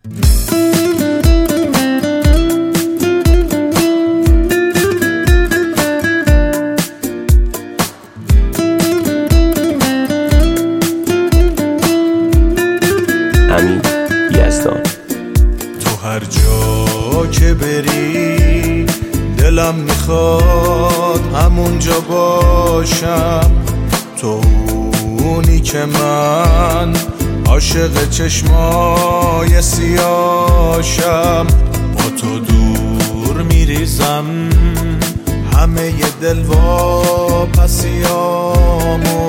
امین یزدان. تو هر جا که بری دلم میخواد همونجا باشم، تو اونی که من عاشق چشمای سیاشم. با تو دور میریزم همه ی دل واپسیامو،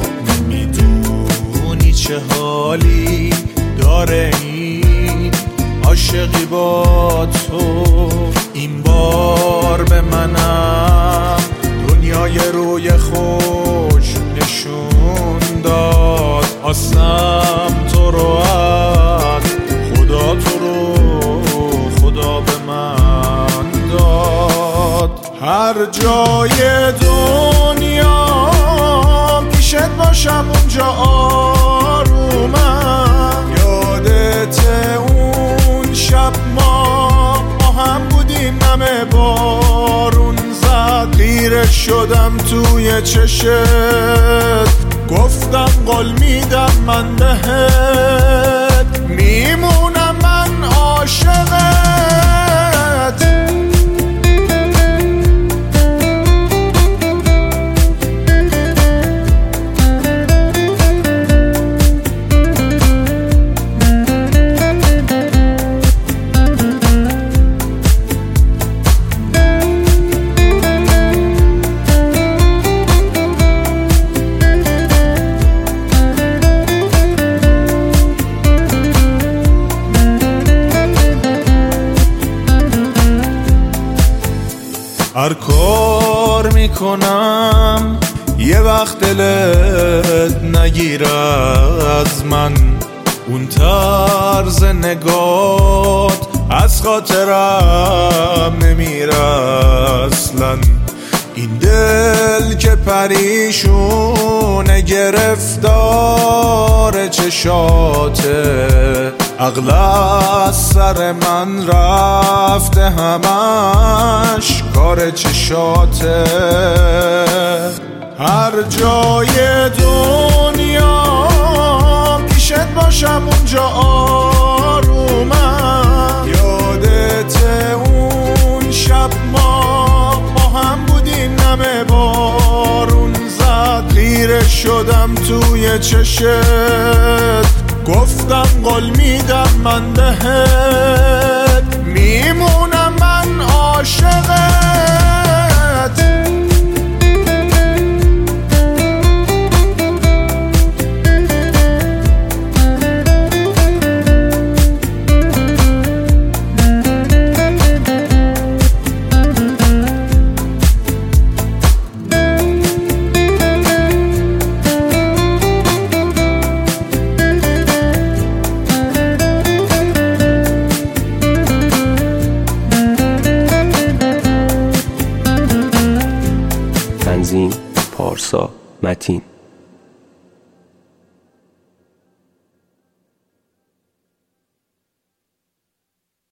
نمیدونی چه حالی داره این عاشقی با تو. این بار به منم دنیای روی خوش نشون داد، آسم تو رو از خدا، تو رو خدا به من داد. هر جای دنیا پیشت باشم اونجا آرومم، یادت اون شب ما هم بودیم همه بارون زد، خیره شدم توی چشت گفتم قول میدم من بهت میمونم من عاشقت. هر کار میکنم یه وقت دلت نگیر از من، اون طرز نگات از خاطرم نمیره اصلا. این دل که پریشونه گرفتار چشاته، عقل از سر من رفته همش کار چشاته. هر جای دنیا پیشت باشم اونجا آرومم، یادت اون شب ما هم بودیم همه بارون زد، خیره شدم توی چشت گفتم قول میدم من بهت میمونم من عاشقت. تنظیم پارسا متین.